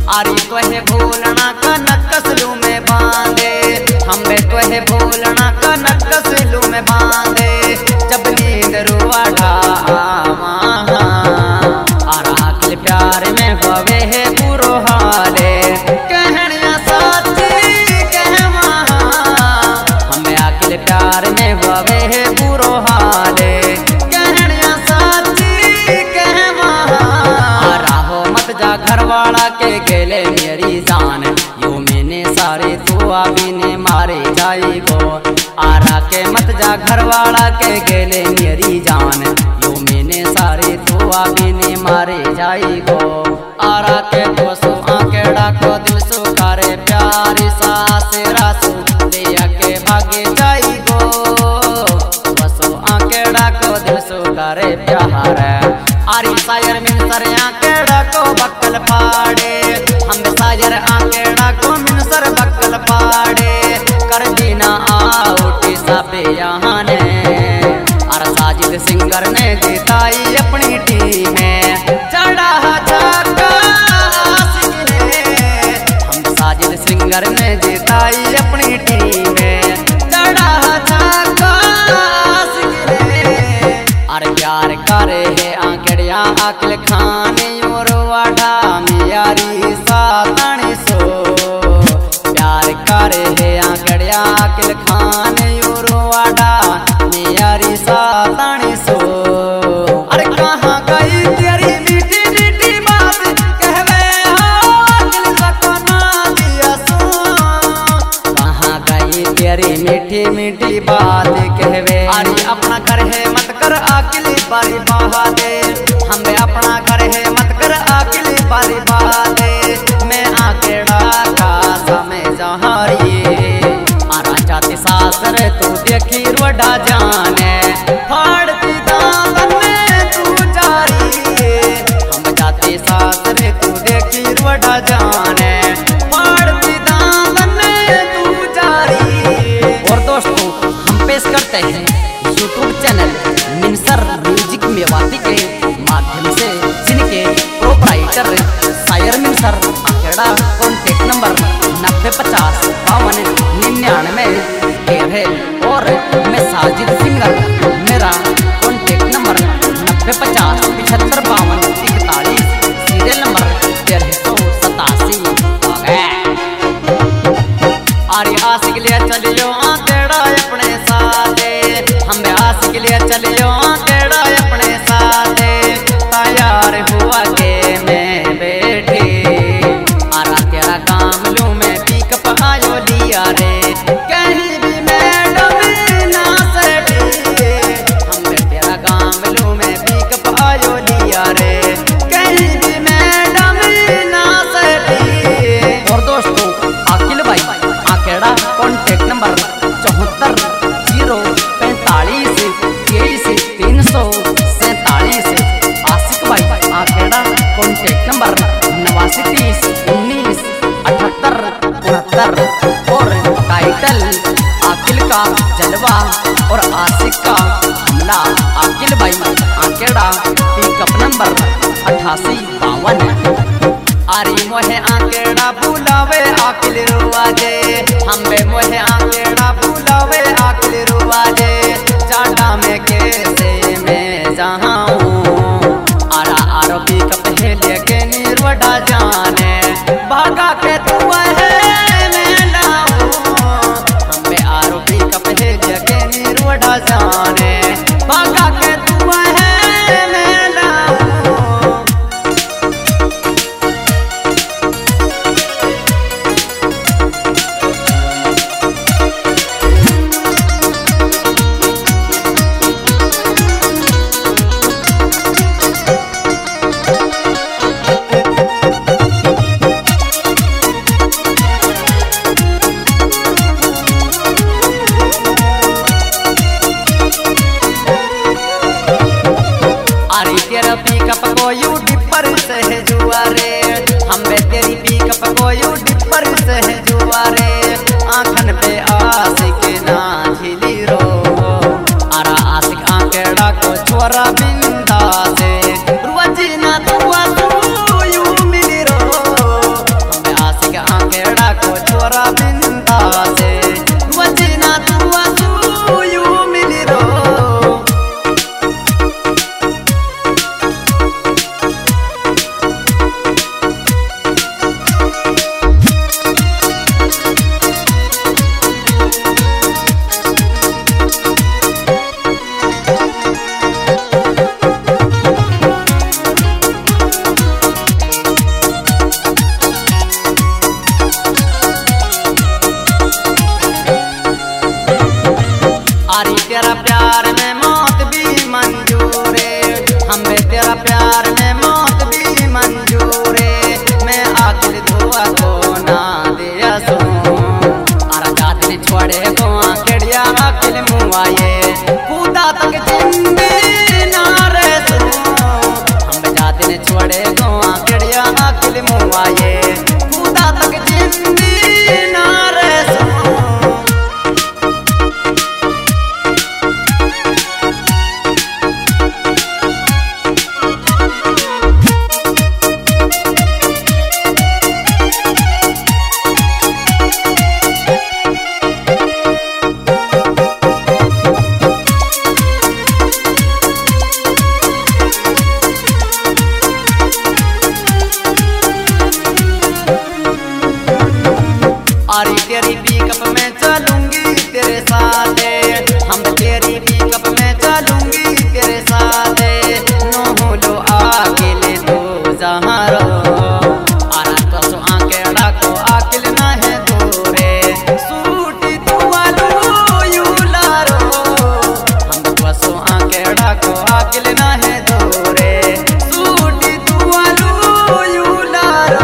आरी तुहे भूलना का नक्सलू में बांधे, हमें तुहे भूलना का नक्सलू में बांधे। जब नींद रुआ ढावा आराकिल प्यार में भवे है बुरो हाले, कहनिया साथी कहवा हमें आकिल प्यार में भवे है बुरो हाले, कहनिया साथी कहवा। राहो मत जा घरवाला के गेले मेरी जान, यो मैंने सारे दुआ भी ने मारे जाई गो। आरा के मत जा घरवाला के गेले मेरी जान, यो मैंने सारे दुआ भी ने मारे जाई गो। आरा के दोसो आंकेड़ा को दिल सुखारे प्यारी सास रासू दिया के भागे जाई गो। दोसो आंकेड़ा को दिल सुखारे प्यार आरी सायर मिनसर आंकेड़ा को बक्कल पाड़े, हम सायर आंकेड़ा को मिनसर बक्कल पाड़े। कर दीना आउटी सबे यहाँ ने और साजिद सिंगर ने जिताई अपनी टीम में चढ़ा छक्का आशिक ने। हम साजिद सिंगर ने जिताई अपनी टीम में चढ़ा छक्का आशिक ने। और प्यार करे है आंकड़िया आकिल खान और वाडा मियारी सातानी सो, प्यार करे है आंकड़िया आकिल खान और वाडा मियारी सातानी सो। अरे कहाँ गई तेरी मीठी मीठी बात कहवे हो आकिल सपना दिया सो, कहाँ गई तेरी मीठी मीठी बात कहवे। अरे अपना घर है मत कर आकिल बारी बहादे, हमें अपना घर है मत कर आकिल बारी बहादे। मैं आकेड़ा का समय जहारी आरा चाहती सासर तू देखी रोडा जाने, फाड़ती दांतन में तू जारी। हम जाते सासर तू देखी रोडा जाने, फाड़ती दांतन में तू जारी। और दोस्तों हम पेश करते हैं YouTube channel Minsar music Mewati के माध्यम से, जिनके proprietor Sayar Minsar Ankeda. Contact number 90505299 है। और मैं साजिद सिंगर, मेरा कॉन्टेक्ट नंबर 9050755241, सीरियल नंबर 1387। आरी आशिक लिए चलियो आंकेड़ा अपने साथे, हमें आशिक लिए चलियो आंकेड़ा अपने साथे। तैयार हुआ के मैं बैठे आरा तेरा काम लूं मैं पिकअप आयो लिया रे, कहीं भी मैडम ना सटे। हमें तेरा काम लूं मैं पिकअप आयो लिया रे, कहीं भी मैडम ना सटे। और दोस्तों आकिल भाई आंकेड़ा कॉन्टेक्ट नंबर 74 आशिक भाई आंकेड़ा कॉन्टेक्ट नंबर 8930197869। और टाइटल आकिल का जलवा और आशिक का हमला। आकिल भाई आंकेड़ा पिकअप नंबर 8852। आरी मोहे आंकेड़ा बुलावे आकिल रुआजे, हमें मोहे आंकेड़ा बुलावे आकिल रुआजे। चाटा में कैसे मैं जाऊं आरा आरोपी कपहे लेके निर्वटा जाने, भागा के तू है मैं लाऊं। हमें आरोपी कपहे लेके निर्वटा जाने, भागा के तू है मैं लाऊं। तेरा पिकअप को यू डिपर से है जुआरे, हमें तेरी पिकअप को यू डिपर से है जुआरे। आंखन पे आशिक ना झिली रो, आरा आशिक आंकेड़ा को छोरा बिंदा से। रुआ जीना तुआ तू यू मिली रो, रो आरा तो सो आके डाको आकिल ना है दूरे सूटी तुवालू यूला रो हम तो सो आके डाको आकिल ना है दूरे सूटी तुवालू यूला रो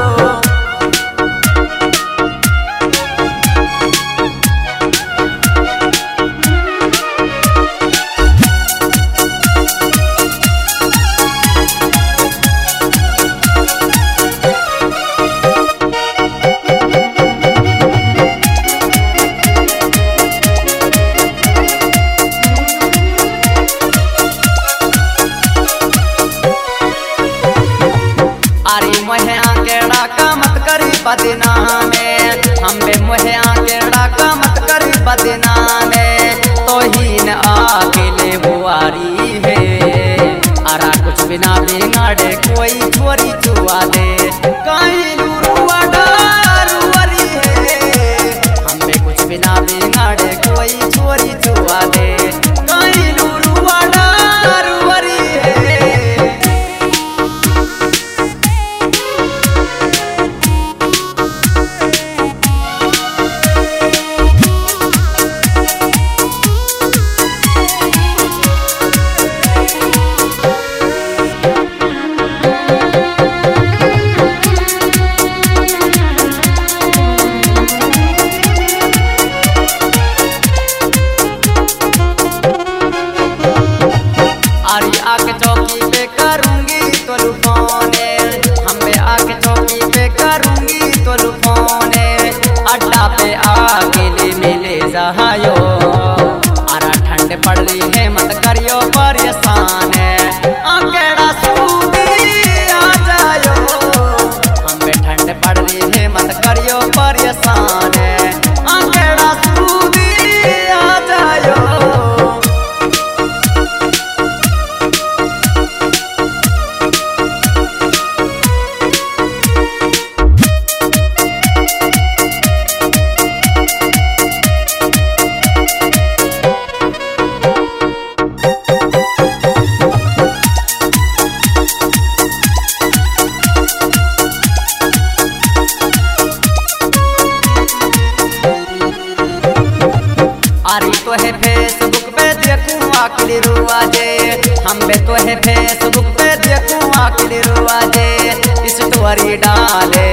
अरे मोहे आके डाका मत करी बदनामे हम बे मोहे आके डाका मत करी बदनामे तो ही न अकेले बुआरी है अरा कुछ बिना बिगाड़े कोई चोरी चुआ दे कहीं लुरुआ डारुवरी है हम बे कुछ बिना बिगाड़े कोई चोरी चुआ दे कहीं लुरुआ डारुवरी है अरे आके चौकी पे करूंगी तो लुफोने हम पे आके चौकी पे करूंगी तो लुफोने अड्डा पे अकेले मिले जहायो अरा ठंड पड़ रही है मत करियो परेशान आकेड़ा सूदी आ जायो हम पे ठंड पड़ रही है मत करियो परेशान आकेड़ा सूदी आ जायो अरे तो है फेसबुक पे देखूं आखिर रुआ जे हम बे तो है फेसबुक पे देखूं आखिर रुआ जे स्टोरी डाले